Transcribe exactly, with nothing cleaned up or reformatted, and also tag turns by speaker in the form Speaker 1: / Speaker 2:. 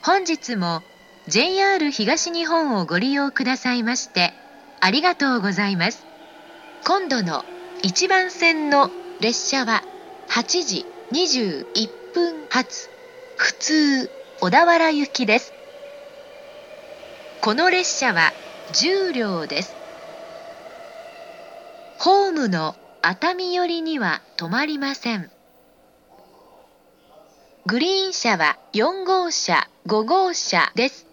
Speaker 1: 本日も ジェイアール 東日本をご利用くださいましてありがとうございます。今度のいちばん線の列車ははちじにじゅういっぷん発普通小田原行きです。この列車はじゅうりょうです。ホームの熱海寄りには止まりません。グリーン車はよんごうしゃ、ごごうしゃです。